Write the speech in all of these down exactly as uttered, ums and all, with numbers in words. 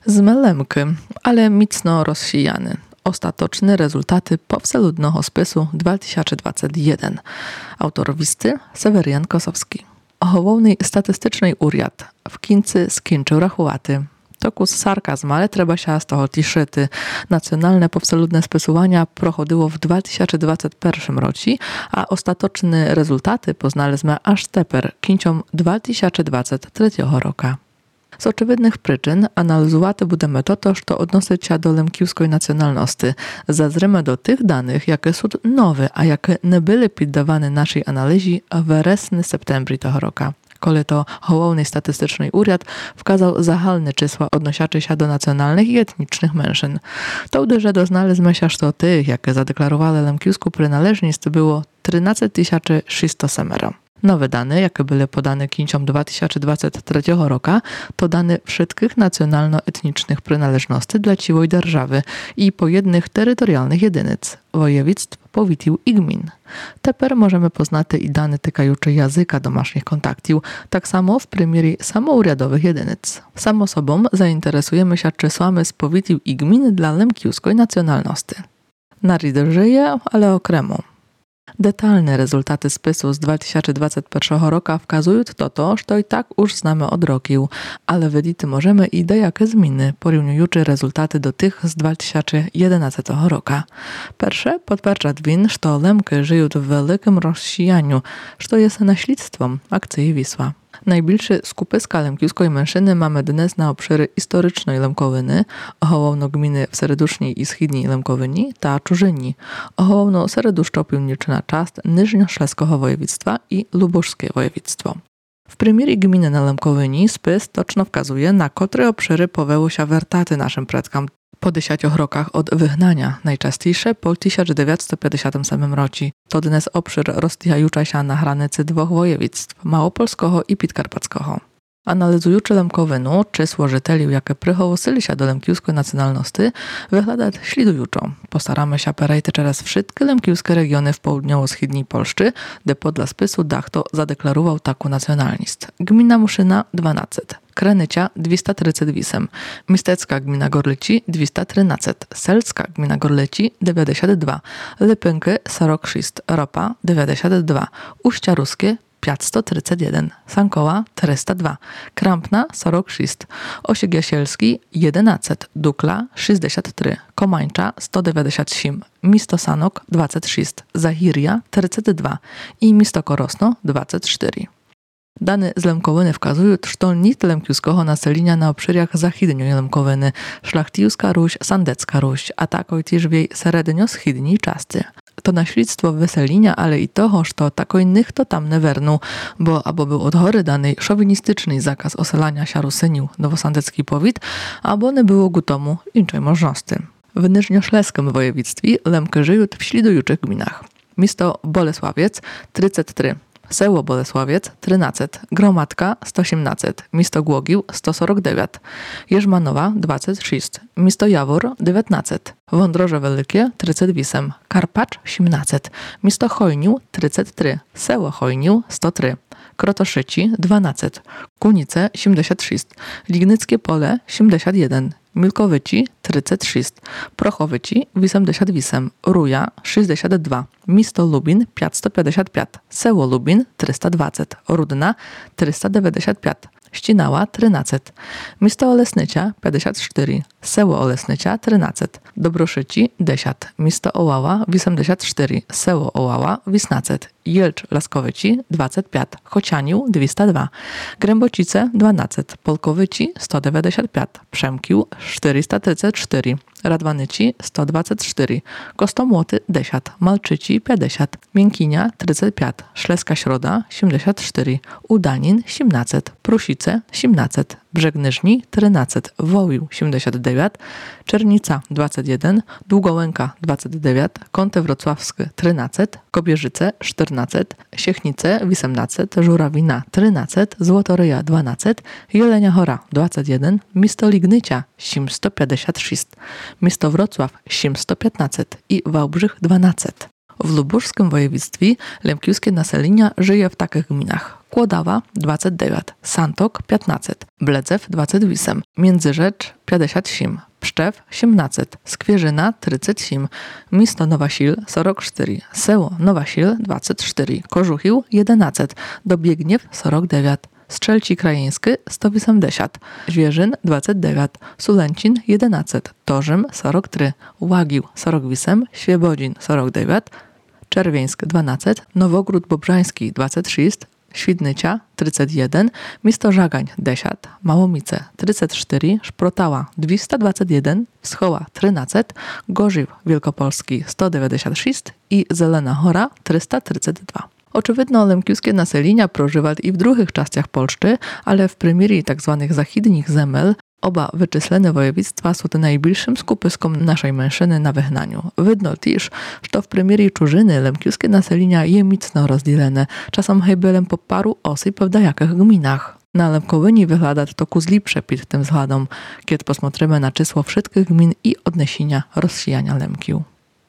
Z Melemky, ale mocno rozsijany. Ostateczne rezultaty powseludnego spisu dwa tysiące dwudziesty pierwszy. Autor listy Sewerian Kosowski. Ohołowny statystycznej uriad w kincy skończył rachułaty. Toku z sarkazm, ale trzeba się z toho tiszyty. Nacjonalne powseludne spisowania prochodziło w dwa tysiące dwudziestym pierwszym roku, a ostateczne rezultaty poznaliśmy aż teper kińcom dwa tysiące dwudziestego trzeciego roku. Z oczywidnych przyczyn analizowaty budemy to, to, co odnosi się do lemkiewskiej nacjonalności. Zazrymy do tych danych, jakie są nowe, a jakie nie były poddawane naszej analizie w wrześniu septembru tego roku. Kole to Hołowny statystycznej uriad wskazał zahalne czysła odnoszące się do nacjonalnych i etnicznych mężczyzn. To uderza doznaliśmy się, że tych, jakie zadeklarowali lemkiewską przynależność, było trzynaście tysięcy sześćset semero. Nowe dane, jakie były podane kińcom dwa tysiące dwudziestego trzeciego roku, to dane wszystkich nacjonalno-etnicznych przynależności dla ciłej держawy i pojednych terytorialnych jedynic, województw, powiatów i gmin. Teper możemy poznać i dane tykające języka domasznych kontaktów, tak samo w primierie samouriadowych jedynic. Samo sobą zainteresujemy się czysłami z powiatów i gmin dla lemkiewskiej nacjonalności. Naród żyje, ale okremu. Detalne rezultaty spisu z dwa tysiące dwudziestego pierwszego roku wskazują to, to, że i tak już znamy od rokił, ale widzieć możemy i dejakie zmiany, porównując rezultaty do tych z dwa tysiące jedenastego roku. Pierwsze potwierdza win, że Lemky żyją w wielkim rozsijaniu, co jest naśledztwem akcji Wisła. Najbliższy skupiska lemkiewskiej mężczyzny mamy dnes na obszary historycznej Lemkowyny, ohołowno gminy w Seredusznej i Schidniej Lemkowyni, ta Czurzyni, ohołowno Sereduszczo-Piłniczna czast Nyżnioszleskiego województwa i Lubuszskie województwo. W primierie gminy na Lemkowyni spis toczno wskazuje, na które obszary poweły się wertaty naszym predkom po dziesięciu rokach od wygnania, najczęstsze po tysiąc dziewięćset pięćdziesiątym ósmym roku. To dnes obszar roztijający się na granicy dwóch województw, małopolskiego i podkarpackiego. Analizując Lemkowynę, czysło żyteli, jakie przyhołosili się do lemkiewskiej nacjonalności, wygląda śledująco. Postaramy się perejty teraz wszystkie lemkiewskie regiony w południowo-wschodniej Polszczy, gdzie podle spisu Dachto zadeklarował taką nacjonalność. Gmina Muszyna dwanaście, Krenycia dwieście trzydzieści osiem, Mistecka gmina Gorlici dwieście trzynaście, Selska gmina Gorlici dziewięćdziesiąt dwa, Lypynki sześćdziesiąt sześć, Ropa dziewięćdziesiąt dwa, Uścia Ruskie pięćset trzydzieści jeden, Sankoła trzysta dwa, Krampna sześćdziesiąt sześć, Osiek Jasielski jedenaście, Dukla sześćdziesiąt trzy, Komańcza sto dziewięćdziesiąt siedem, Misto Sanok dwadzieścia sześć, Zahiria trzydzieści dwa i Misto Korosno dwadzieścia cztery. Dane z Lemkowyny wskazują, że nic lemkiewskiego naselenia na obszarach zachidnio Lemkowyny, Szlachtiuska Ruś, Sandecka Ruś, a takoj też w jej serednio-schidniej czasty. To naśledztwo weselinia, ale i toho, że takoj nichto tam nie wernu, bo albo był od hory danej szowinistyczny zakaz oselania się Rusyniu nowosandecki powit, albo nie było gutomu inczej możności. W Nyżnioszleskim województwie Lemky żyją w śledujących gminach. Misto Bolesławiec trzydzieści trzy, Seło Bolesławiec trzynaście, Gromadka sto osiemnaście, Misto Głogił sto czterdzieści dziewięć, Jerzmanowa dwadzieścia sześć, Misto Jawór dziewiętnaście, Wądroże Wielkie trzydzieści osiem, Karpacz siedemnaście, Misto Chojniu trzydzieści trzy, Seło Chojniu sto trzy, Krotoszyci dwanaście, Kunice siedemdziesiąt sześć, Lignyckie Pole siedemdziesiąt jeden, Milkowyci trzydzieści sześć, Prochowyci osiemdziesiąt osiem, Ruja sześćdziesiąt dwa, Misto Lubin pięćset pięćdziesiąt pięć, Seło Lubin trzysta dwadzieścia, Rudna trzysta dziewięćdziesiąt pięć, Ścinała trzynaście, Misto Olesnycia pięćdziesiąt cztery, Seło Olesnycia trzynaście, Dobroszyci dziesięć, Misto Ołała osiemdziesiąt cztery, Seło Ołała osiemnaście, Jelcz Laskowyci dwadzieścia pięć, Chocianiu dwieście dwa, Grębocice dwanaście, Polkowyci sto dziewięćdziesiąt pięć, Przemkił czterysta trzydzieści cztery, Radwanyci sto dwadzieścia cztery, Kostomłoty dziesięć, Malczyci pięćdziesiąt, Miękinia trzydzieści pięć, Szleska Środa siedemdziesiąt cztery, Udanin siedemnaście, Prusice siedemnaście, Brzeg Nyżni trzynaście, Wołył siedemdziesiąt dziewięć, Czernica dwadzieścia jeden, Długołęka dwadzieścia dziewięć, Kąty Wrocławskie trzynaście, Kobierzyce czternaście, Siechnice osiemnaście, Żurawina trzynaście, Złotoryja dwanaście, Jelenia Chora dwadzieścia jeden, Misto Lignycia siedemset pięćdziesiąt sześć, Misto Wrocław siedemset piętnaście i Wałbrzych dwanaście. W lubuszskim województwie lemkiewskie naselenia żyje w takich gminach: Kłodawa dwadzieścia dziewięć, Santok piętnaście, Bledzew dwadzieścia osiem, Międzyrzecz pięćdziesiąt osiem, Pszczew siedemnaście, Skwierzyna trzydzieści osiem, Misto Nowa Sil czterdzieści cztery, Seło Nowa Sil dwadzieścia cztery, Kożuchił jedenaście, Dobiegniew czterdzieści dziewięć, Strzelci Krajeńskie sto osiemdziesiąt, Zwierzyn dwadzieścia dziewięć, Sulęcin jedenaście, Torzym czterdzieści trzy, Łagił czterdzieści osiem, Świebodzin czterdzieści dziewięć, Czerwieńsk dwanaście, Nowogród Bobrzański dwadzieścia sześć, Świdnycia trzydzieści jeden, Misto Żagań dziesięć, Małomice trzydzieści cztery, Szprotała dwieście dwadzieścia jeden, Wschoła trzynaście, Gorzyw Wielkopolski sto dziewięćdziesiąt sześć i Zelena Hora trzysta trzydzieści dwa. Oczywidno lemkiewskie naselenia prożywać i w drugich częściach Polszczy, ale w premierii tzw. zachidnich zemel oba wyczeslone województwa są najbliższym skupiskom naszej mężczyzny na wygnaniu. Widno też, że w premierii Czurzyny lemkiewskie naselenia je mocno rozdzielone, czasem hejbelem po paru osób w dajakich gminach. Na Lemkowyni wygląda to kuzli przepit tym względem, kiedy posмотрimy na czysło wszystkich gmin i odniesienia rozsijania lemkiów.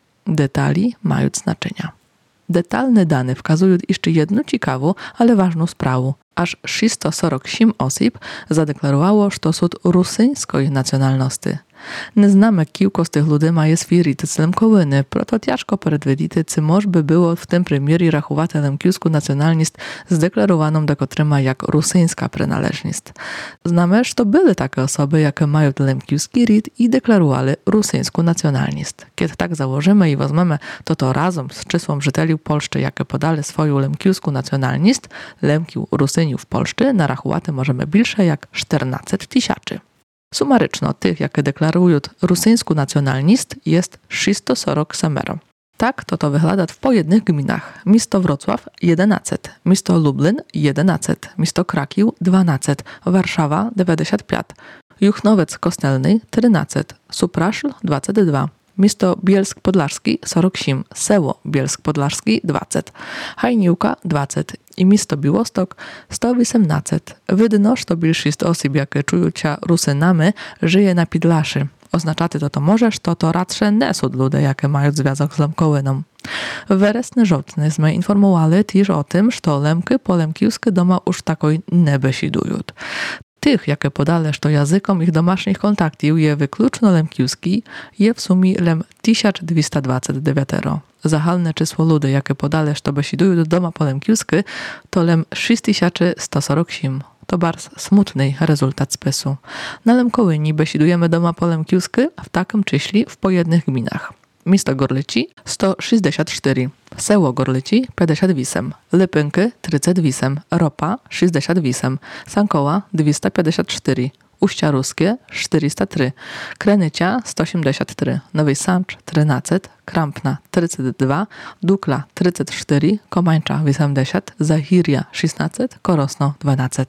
Detali mają znaczenia. Detalne dane wskazują jeszcze jedną ciekawą, ale ważną sprawę. Aż trzysta czterdzieści osiem osób zadeklarowało, że są rusyńskiej nacjonalności. Nie znamy, kilku z tych ludzi ma jest wierzyć z Lemkowyny, proto ciężko predwidzieć, czy może by było w tym premierii rachować lemkiewską nacjonalność zdeklarowaną do kotrema jak rusyńska przynależność. Znamy, że to były takie osoby, jakie mają lemkiewski rit i deklarowali rusyńską nacjonalność. Kiedy tak założymy i weźmiemy to to razem z czysłem żyteli Polszczy, jakie podali swoją lemkiewską nacjonalność, lemkiów Rusyniów w Polszczy narachować możemy bliższe jak czternaście tysięcy. Sumaryczno tych, jakie deklarują rusyńską nacjonalność, jest trzysta czterdzieści osiem. Tak to to wygląda w pojednych gminach. Misto Wrocław jedenaście, misto Lublin jedenaście, misto Kraków dwanaście, Warszawa dziewięćdziesiąt pięć, Juchnowiec Kostelny trzynaście, Supraszl dwadzieścia dwa, misto Bielsk Podlaski czterdzieści osiem, Seło Bielsk Podlaski dwadzieścia, Hajniówka dwadzieścia i misto Białystok sto osiemnaście. Widno, że większość osób, jakie czują się Rusynami, żyje na Podlaszy. Oznacza to to może, że to raczej nie są ludzie, jakie mają związek z Lemkowyną. W Weresny Żołtnyzmy informowali też o tym, że Lemky po lemkiewskie doma już takoj nie besidują. Tych, jakie podali, że językom ich domasznych kontaktów je wykluczno lemkiewski, je w sumie lem tysiąc dwieście dwadzieścia dziewięć. Zahalne czysło ludzi, jakie podali, że besidują do doma po lemkiewsky, to lem sześć tysięcy sto czterdzieści osiem. To bardzo smutny rezultat spisu. Na Lemkowyni besidujemy doma po lemkiewsky w takim czyśli w pojednych gminach. Misto Gorlici sto sześćdziesiąt cztery, Seło Gorlici pięćdziesiąt osiem, Lypynki trzydzieści osiem, Ropa sześćdziesiąt osiem, Sankoła dwieście pięćdziesiąt cztery, Uścia Ruskie czterysta trzy, Krenycia sto siedemdziesiąt trzy, Nowy Sącz trzynaście, Krampna trzydzieści dwa, Dukla trzydzieści cztery, Komańcza osiemdziesiąt, Zahiria szesnaście, Korosno dwanaście.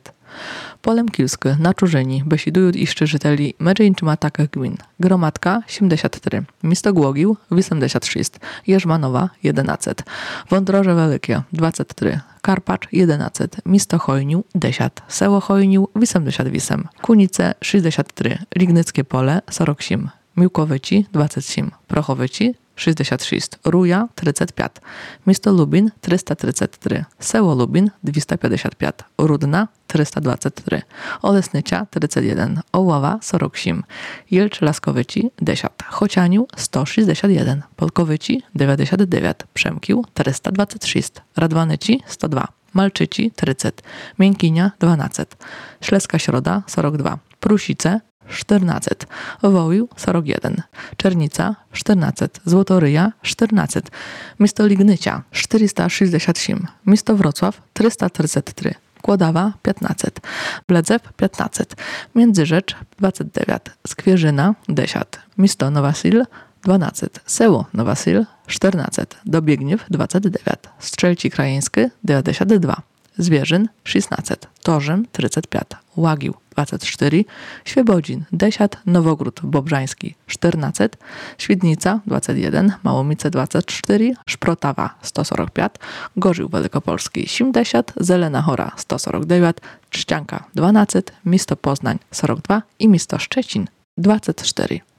Po lemkiewsku na Czurzyni besidują jeszcze żyteli mężczyźni takich gmin: Gromadka siedemdziesiąt trzy, misto Głogił osiemdziesiąt sześć, Jerzmanowa jedenaście, Wądroże Wielkie dwadzieścia trzy, Karpacz jedenaście, misto Chojnił dziesięć, Seło Chojnił osiemdziesiąt osiem, Kunice sześćdziesiąt trzy, Lignyckie Pole czterdzieści osiem, Miłkowyci dwadzieścia osiem, Prochowyci sześćdziesiąt sześć, Ruja trzydzieści pięć, misto Lubin trzysta trzydzieści trzy, Seło Lubin dwieście pięćdziesiąt pięć, Rudna trzysta dwadzieścia trzy, Olesnycia trzydzieści jeden, Oława czterdzieści osiem, Jelcz Laskowyci dziesięć, Chocianiu sto sześćdziesiąt jeden, Polkowyci dziewięćdziesiąt dziewięć, Przemkił trzysta dwadzieścia sześć, Radwanyci sto dwa, Malczyci trzydzieści, Miękinia dwanaście, Śleska Środa czterdzieści dwa, Prusice czternaście, Wołył czterdzieści jeden, Czernica czternaście, Złotoryja czternaście, misto Lignycia czterysta sześćdziesiąt osiem, misto Wrocław trzysta trzydzieści trzy, Kłodawa piętnaście, Bledzew piętnaście, Międzyrzecz dwadzieścia dziewięć, Skwierzyna dziesięć, misto Nowa Sil dwanaście, Seło Nowa Sil czternaście, Dobiegniew dwadzieścia dziewięć, Strzelci Krajeńskie dziewięćdziesiąt dwa, Zwierzyn szesnaście, Torzym trzydzieści pięć, Łagił dwadzieścia cztery, Świebodzin dziesięć, Nowogród Bobrzański czternaście, Świdnica dwadzieścia jeden, Małomice dwadzieścia cztery, Szprotawa sto czterdzieści pięć, Gorzył Wielkopolski siedemdziesiąt, Zelena Hora sto czterdzieści dziewięć, Trzcianka dwanaście, misto Poznań czterdzieści dwa i misto Szczecin dwadzieścia cztery.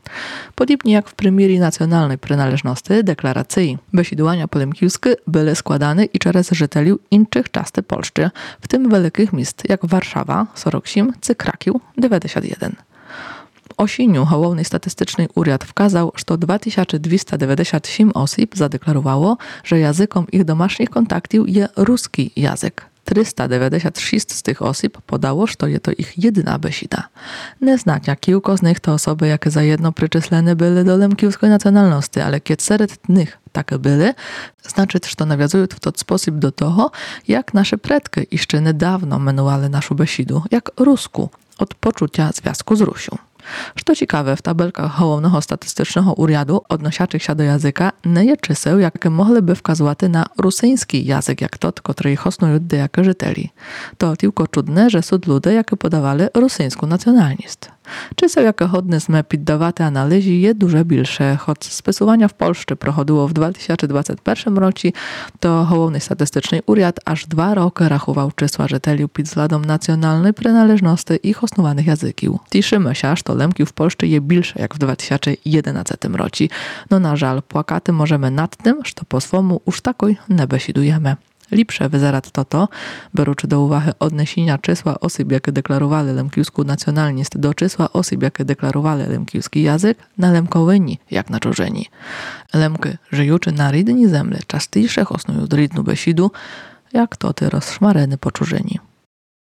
Podobnie jak w primierii nacjonalnej przynależności deklaracji, besidowania polemkiwskie były składane i przez żyteli innych części Polski, w tym wielkich miast jak Warszawa, czterdzieści osiem, czy Kraków, dziewięćdziesiąt jeden. W osieniu Główny Statystyczny Urząd wskazał, że dwa tysiące dwieście dziewięćdziesiąt osiem osób zadeklarowało, że językiem ich domasznych kontaktów jest ruski język. trzysta dziewięćdziesiąt sześć z tych osób podało, że jest to ich jedyna besida. Nieznacznie kilka z nich to osoby, jakie za jedno przyczeslene były do lemkiewskiej nacjonalności, ale kiedy wśród nich takie były, znaczy, że to nawiązują w ten sposób do tego, jak nasze predki jeszcze niedawno menowali naszą besidu, jak rusku, od poczucia związku z Rusią. Co ciekawe, w tabelkach Głównego Statystycznego Urzędu odnoszących się do języka nie jest czyseł, jakie mogliby wskazywać na rosyjski język, jak tot, który ich osnują jako żyteli. To tylko czudne, że są ludzie, jakie podawali rosyjską nacjonalność. Czyseł, jakie chodne sme piddawate analizy, jest dużo większe, choć spisywania w Polsce prochodziło w dwa tysiące dwudziestym pierwszym roku, to Główny Statystyczny Urząd aż dwa roki rachował czysła żyteli pod względem nacjonalnej przynależności ich osnowanych języków. Cieszymy się, że lemki w Polsce jest większe jak w dwa tysiące jedenastym roku. No na żal, płakaty możemy nad tym, że po swemu już takoj nie besidujemy. Lepsze wyzerat to to, biorąc do uwagi odniesienia czysła osób, jakie deklarowali lemkiewską nacjonalność do czysła osób, jakie deklarowali lemkiewski język, na lemkowyni, jak na czorzeni. Lemki, żyjące na rydni zemle, częstejsze osnują do rydnu besidu, jak to ty rozszmareny po czorzeni.